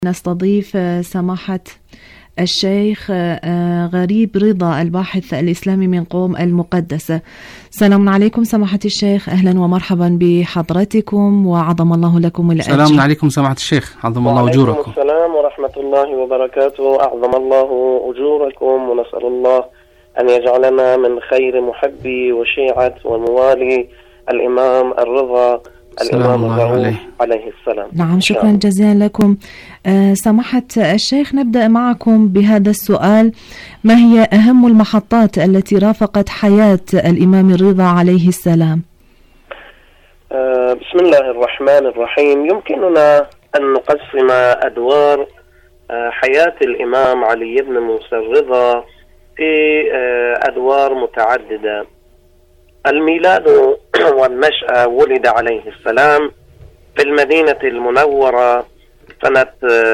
نستضيف سماحة الشيخ غريب رضا، الباحث الإسلامي من قوم المقدسة. سلام عليكم سماحة الشيخ، أهلا ومرحبا بحضرتكم وعظم الله لكم الأجر. سلام عليكم سماحة الشيخ، عظم الله أجوركم. وعليكم السلام ورحمة الله وبركاته، أعظم الله أجوركم، ونسأل الله أن يجعلنا من خير محبي وشيعة وموالي الإمام الرضا الإمام الرؤوف عليه السلام. نعم، شكرا جزيلا لكم. سماحة الشيخ، نبدأ معكم بهذا السؤال: ما هي أهم المحطات التي رافقت حياة الإمام الرضا عليه السلام؟ بسم الله الرحمن الرحيم. يمكننا أن نقسم أدوار حياة الإمام علي بن موسى الرضا في أدوار متعددة. الميلاد والنشأة: ولد عليه السلام في المدينة المنورة سنة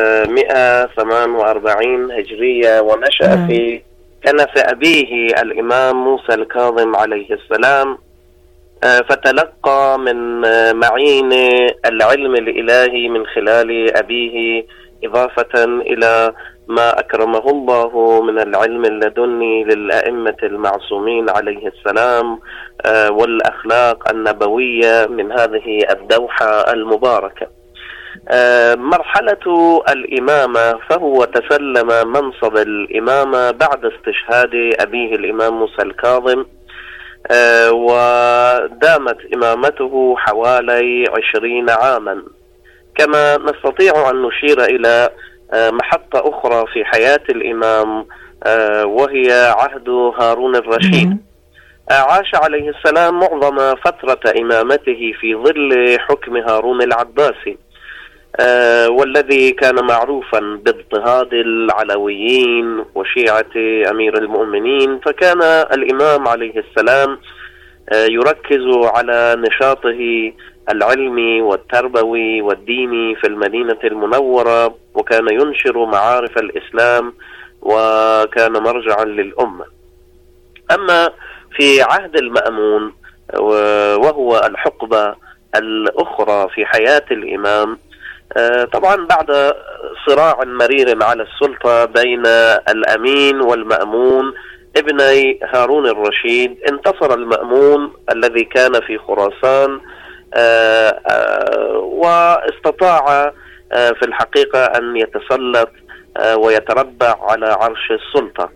148 هجرية، ونشأ في كنف أبيه الإمام موسى الكاظم عليه السلام، فتلقى من معين العلم الإلهي من خلال أبيه، إضافة إلى ما أكرمه الله من العلم اللدني للأئمة المعصومين عليه السلام والأخلاق النبوية من هذه الدوحة المباركة. مرحلة الإمامة: فهو تسلم منصب الإمامة بعد استشهاد أبيه الإمام موسى الكاظم، ودامت إمامته حوالي 20 عاما. كما نستطيع أن نشير إلى محطة أخرى في حياة الإمام، وهي عهد هارون الرشيد. عاش عليه السلام معظم فترة إمامته في ظل حكم هارون العباسي، والذي كان معروفا باضطهاد العلويين وشيعة أمير المؤمنين. فكان الإمام عليه السلام يركز على نشاطه العلمي والتربوي والديني في المدينة المنورة، وكان ينشر معارف الإسلام وكان مرجعا للأمة. أما في عهد المأمون، وهو الحقبة الأخرى في حياة الإمام، طبعا بعد صراع مرير على السلطة بين الأمين والمأمون ابني هارون الرشيد، انتصر المأمون الذي كان في خراسان، واستطاع في الحقيقة أن يتسلط ويتربع على عرش السلطة،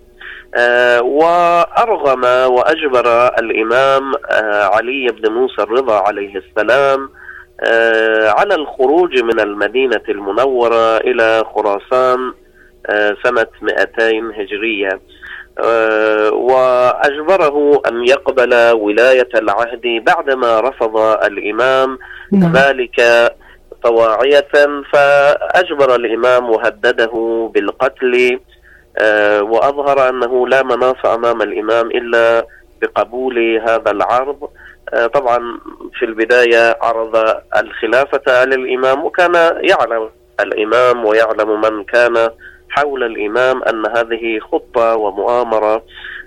وأرغم وأجبر الإمام علي بن موسى الرضا عليه السلام على الخروج من المدينة المنورة إلى خراسان سنة 200 هجرية، وأجبره أن يقبل ولاية العهد بعدما رفض الإمام ذلك طواعية. فأجبر الإمام وهدده بالقتل، وأظهر أنه لا مناص أمام الإمام إلا بقبول هذا العرض. طبعا في البداية عرض الخلافة للإمام، وكان يعلم الإمام ويعلم من كان حول الإمام أن هذه خطة ومؤامرة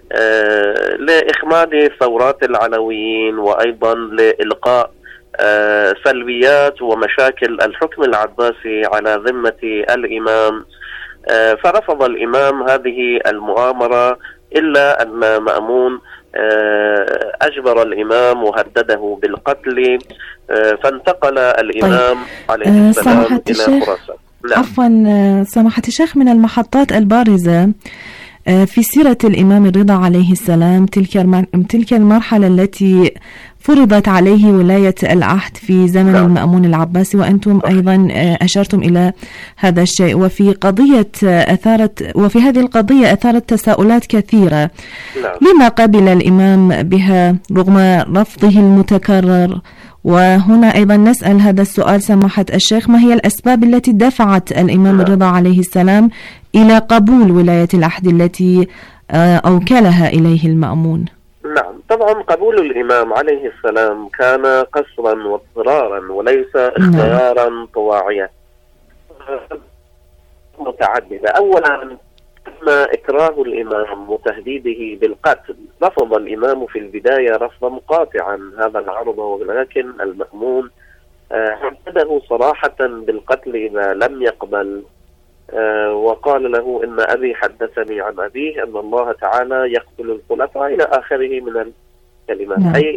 لإخماد ثورات العلويين، وأيضا لإلقاء سلبيات ومشاكل الحكم العباسي على ذمة الإمام. فرفض الإمام هذه المؤامرة، إلا أن مأمون أجبر الإمام وهدده بالقتل، فانتقل الإمام عليه السلام إلى خراسان. عفوا سماحة الشيخ، من المحطات البارزة في سيرة الإمام الرضا عليه السلام تلك المرحلة التي فرضت عليه ولاية العهد في زمن المأمون العباسي، وأنتم أيضا أشرتم إلى هذا الشيء. وفي هذه القضية أثارت تساؤلات كثيرة. لما قبل الإمام بها رغم رفضه المتكرر؟ وهنا أيضا نسأل هذا السؤال سماحة الشيخ: ما هي الأسباب التي دفعت الإمام الرضا عليه السلام إلى قبول ولاية العهد التي أوكلها إليه المأمون؟ نعم، طبعا قبول الإمام عليه السلام كان قصرا واضطرارا وليس اختيارا طواعيا متعددة. أولا تم إكراه الإمام وتهديده بالقتل. رفض الإمام في البداية رفضا قاطعا هذا العرض، ولكن المأمون هدده صراحة بالقتل إذا لم يقبل وقال له إن أبي حدثني عن أبيه أن الله تعالى يقتل الخلفاء إلى آخره من الكلمات. أي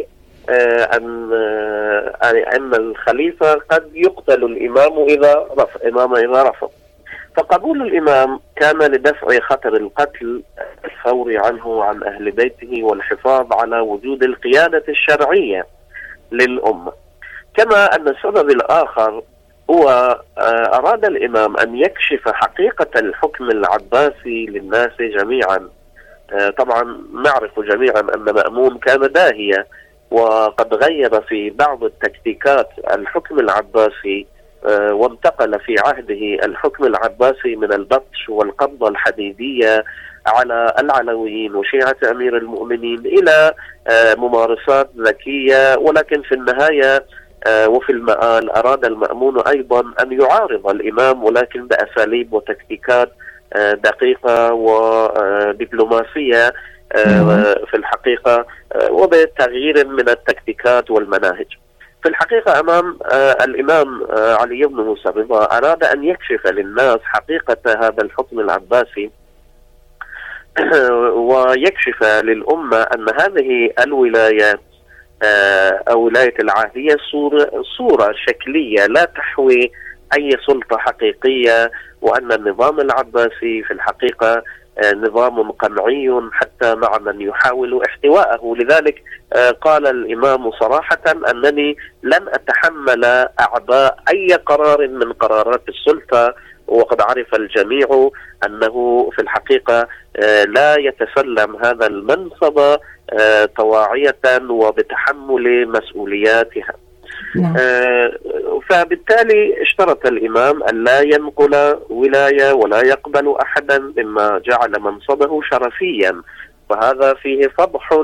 أن الخليفة قد يقتل الإمام إذا رفض. فقبول الإمام كان لدفع خطر القتل الفوري عنه وعن أهل بيته والحفاظ على وجود القيادة الشرعية للأمة. كما أن السبب الآخر هو أراد الإمام أن يكشف حقيقة الحكم العباسي للناس جميعا. طبعا نعرف جميعا أن مأمون كان داهية، وقد غير في بعض التكتيكات الحكم العباسي، وانتقل في عهده الحكم العباسي من البطش والقبضة الحديدية على العلويين وشيعة أمير المؤمنين إلى ممارسات ذكية، ولكن في النهاية وفي المآل أراد المأمون أيضا أن يعارض الإمام، ولكن بأساليب وتكتيكات دقيقة ودبلوماسية في الحقيقة، وبتغيير من التكتيكات والمناهج. في الحقيقة أمام الإمام علي بن موسى الرضا أراد أن يكشف للناس حقيقة هذا الحكم العباسي، ويكشف للأمة أن هذه الولاية أو ولاية العاهية صورة شكلية لا تحوي أي سلطة حقيقية، وأن النظام العباسي في الحقيقة نظام قمعي حتى مع من يحاول احتواءه. لذلك قال الإمام صراحة أنني لن أتحمل أعباء أي قرار من قرارات السلطة، وقد عرف الجميع أنه في الحقيقة لا يتسلم هذا المنصب طواعية وبتحمل مسؤولياتها. فبالتالي اشترط الإمام أن لا ينقل ولاية ولا يقبل أحدا مما جعل منصبه شرفيا، وهذا فيه فضح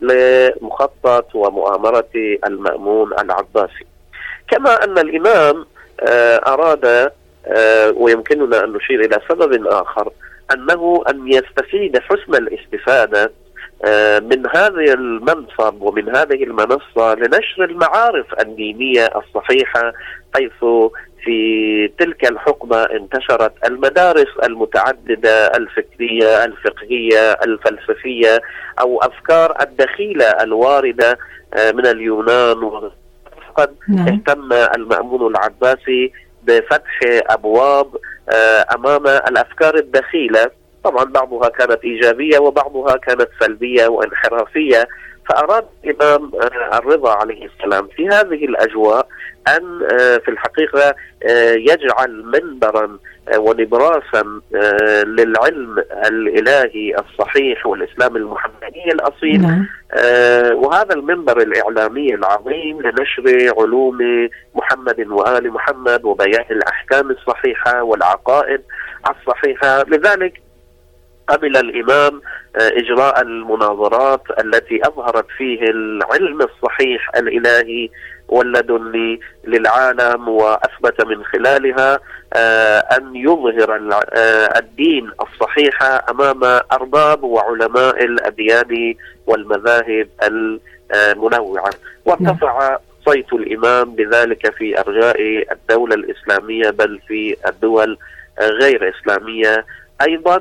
لمخطط ومؤامرة المأمون العباسي. كما أن الإمام أراد، ويمكننا أن نشير إلى سبب آخر، أنه أن يستفيد حسن الاستفادة من هذا المنصب ومن هذه المنصة لنشر المعارف الدينية الصحيحة، حيث في تلك الحقبة انتشرت المدارس المتعددة الفكرية الفقهية الفلسفية أو أفكار الدخيلة الواردة من اليونان. قد اهتم المأمون العباسي بفتح أبواب أمام الأفكار الدخيلة، طبعا بعضها كانت إيجابية وبعضها كانت سلبية وانحرافية. فأراد الإمام الرضا عليه السلام في هذه الأجواء أن في الحقيقة يجعل منبرا ونبراسا للعلم الإلهي الصحيح والإسلام المحمدي الأصيل، وهذا المنبر الإعلامي العظيم لنشر علوم محمد وآل محمد وبيان الأحكام الصحيحة والعقائد الصحيحة. لذلك قبل الإمام إجراء المناظرات التي أظهرت فيه العلم الصحيح الإلهي واللدني للعالم، وأثبت من خلالها أن يظهر الدين الصحيح أمام أرباب وعلماء الأديان والمذاهب المنوعة. وارتفع صيت الإمام بذلك في أرجاء الدولة الإسلامية، بل في الدول غير إسلامية أيضا.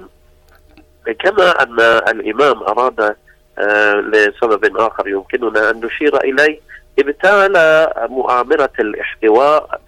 كما أن الإمام أراد لسبب آخر يمكننا أن نشير إليه، ابتال مؤامرة الاحتواء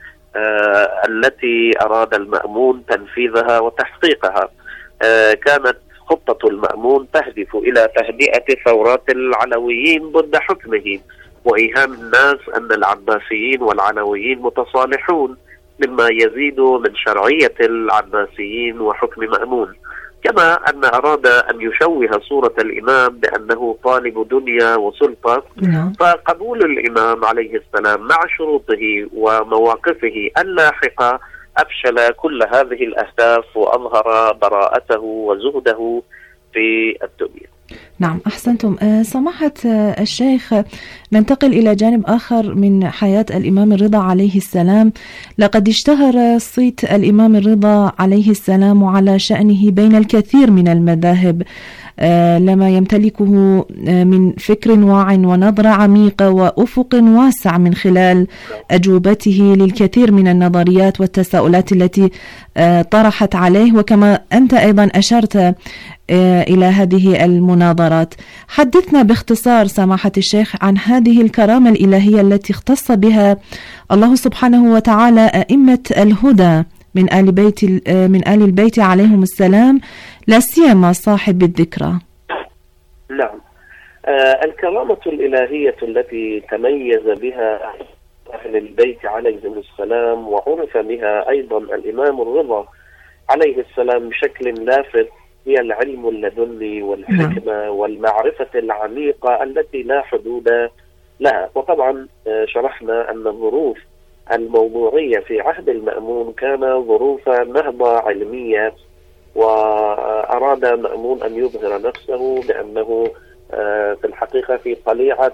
التي أراد المأمون تنفيذها وتحقيقها. كانت خطة المأمون تهدف إلى تهدئة ثورات العلويين ضد حكمه، وإيهام الناس أن العباسيين والعلويين متصالحون، مما يزيد من شرعية العباسيين وحكم مأمون. كما أن أراد أن يشوه صورة الإمام بأنه طالب دنيا وسلطة. فقبول الإمام عليه السلام مع شروطه ومواقفه اللاحقة أفشل كل هذه الأهداف وأظهر براءته وزهده في الدنيا. نعم، أحسنتم. سماحة الشيخ، ننتقل إلى جانب آخر من حياة الإمام الرضا عليه السلام. لقد اشتهر صيت الإمام الرضا عليه السلام على شأنه بين الكثير من المذاهب. لما يمتلكه من فكر واع ونظرة عميقة وأفق واسع من خلال أجوبته للكثير من النظريات والتساؤلات التي طرحت عليه، وكما أنت أيضا أشرت إلى هذه المناظرات. حدثنا باختصار سماحة الشيخ عن هذه الكرامة الإلهية التي اختص بها الله سبحانه وتعالى أئمة الهدى من آل البيت عليهم السلام، لا سيما صاحب الذكرى. نعم، الكرامة الإلهية التي تميز بها أهل البيت عليهم السلام وعرف بها أيضا الإمام الرضا عليه السلام بشكل لافت هي العلم اللدني والحكمة والمعرفة العميقة التي لا حدود لها. وطبعا شرحنا أن الظروف الموضوعية في عهد المأمون كان ظروف نهضة علمية، وأراد مأمون أن يظهر نفسه بأنه في الحقيقة في طليعة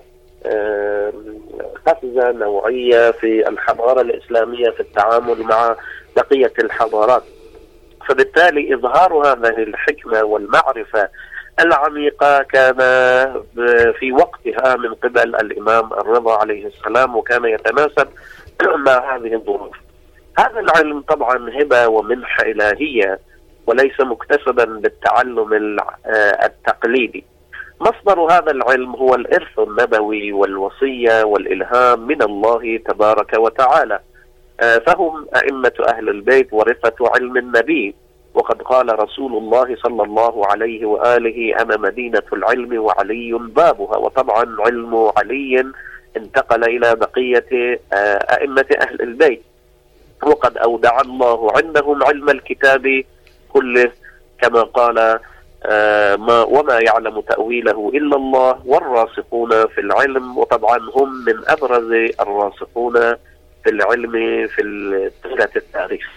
قفزة نوعية في الحضارة الإسلامية في التعامل مع بقية الحضارات. فبالتالي إظهار هذه الحكمة والمعرفة العميقة كان في وقتها من قبل الإمام الرضا عليه السلام، وكان يتناسب مع هذه الظروف. هذا العلم طبعا هبة ومنحة إلهية وليس مكتسبا بالتعلم التقليدي. مصدر هذا العلم هو الإرث النبوي والوصية والإلهام من الله تبارك وتعالى، فهم أئمة أهل البيت ورثة علم النبي. وقد قال رسول الله صلى الله عليه وآله: أنا مدينة العلم وعلي بابها. وطبعا علم علي انتقل إلى بقية أئمة أهل البيت، وقد أودع الله عندهم علم الكتاب كله كما قال: وما يعلم تأويله إلا الله والراسخون في العلم. وطبعا هم من أبرز الراسخون في العلم في طيلة التاريخ.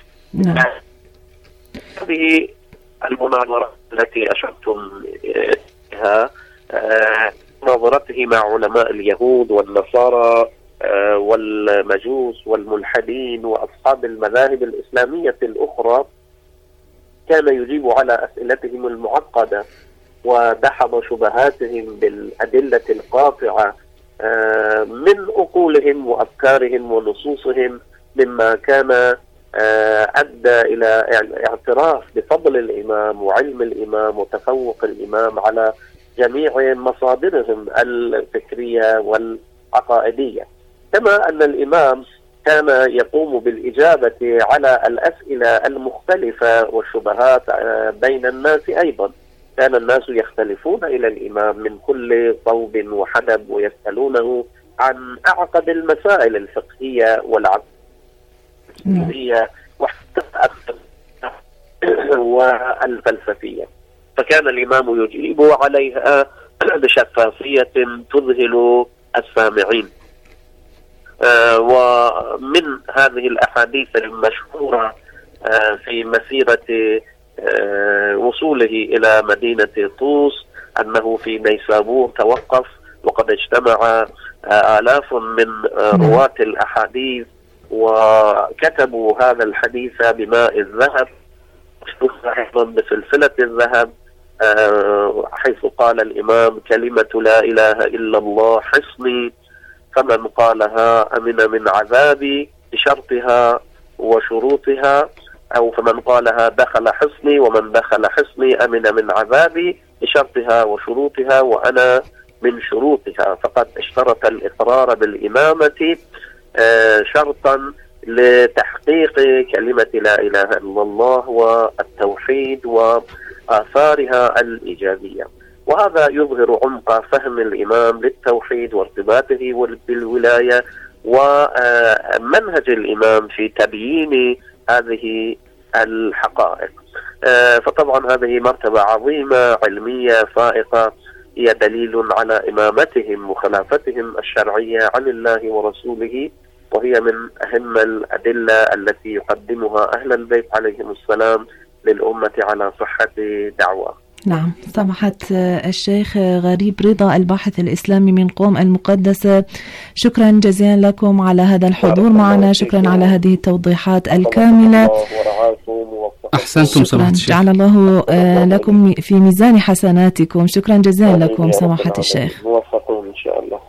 هذه المناظرة التي أشرتم إليها مناظرته مع علماء اليهود والنصارى والمجوس والملحدين وأصحاب المذاهب الإسلامية الأخرى، كان يجيب على أسئلتهم المعقدة ودحض شبهاتهم بالأدلة القاطعة من عقولهم وأفكارهم ونصوصهم، مما كان أدى إلى اعتراف بفضل الإمام وعلم الإمام وتفوق الإمام على جميع مصادرهم الفكرية والعقائدية. كما أن الإمام كان يقوم بالإجابة على الأسئلة المختلفة والشبهات بين الناس أيضا. كان الناس يختلفون إلى الإمام من كل صوب وحدب ويسألونه عن أعقد المسائل الفقهية والعقدية والفلسفية، فكان الإمام يجيب عليها بشفافية تذهل السامعين. ومن هذه الأحاديث المشهورة في مسيرة وصوله إلى مدينة طوس أنه في نيسابور توقف، وقد اجتمع آلاف من رواة الأحاديث وكتبوا هذا الحديث بماء الذهب، أيضا بسلسلة الذهب، حيث قال الإمام: كلمة لا إله إلا الله حصني، فمن قالها أمن من عذابي بشرطها وشروطها، أو فمن قالها دخل حصني، ومن دخل حصني أمن من عذابي بشرطها وشروطها، وأنا من شروطها. فقد اشترط الإقرار بالإمامة شرطا لتحقيق كلمة لا إله إلا الله والتوحيد وآثارها الإيجابية. وهذا يظهر عمق فهم الإمام للتوحيد وارتباطه بالولاية ومنهج الإمام في تبيين هذه الحقائق. فطبعا هذه مرتبة عظيمة علمية فائقة، هي دليل على إمامتهم وخلافتهم الشرعية عن الله ورسوله، وهي من أهم الأدلة التي يقدمها أهل البيت عليهم السلام للأمة على صحة دعوة. نعم، سماحة الشيخ غريب رضا الباحث الإسلامي من قم المقدسة، شكرا جزيلا لكم على هذا الحضور معنا، شكرا على هذه التوضيحات الكاملة. أحسنتم سماحة الشيخ. جعل الله لكم في ميزان حسناتكم. شكرا جزيلا لكم سماحة الشيخ. موفقون إن شاء الله.